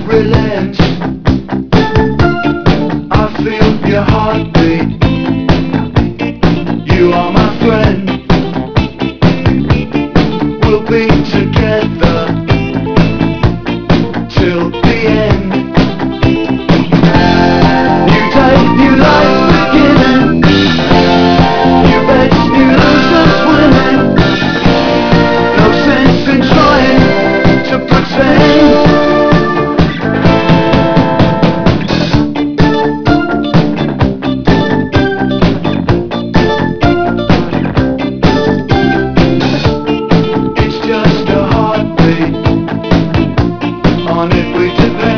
relent. I feel your heartbeat. You are my friend. We'll be together till the end. New day, new life beginning. New beds, new losers winning. No sense in trying to pretend. It's just a heartbeat. On it we depend.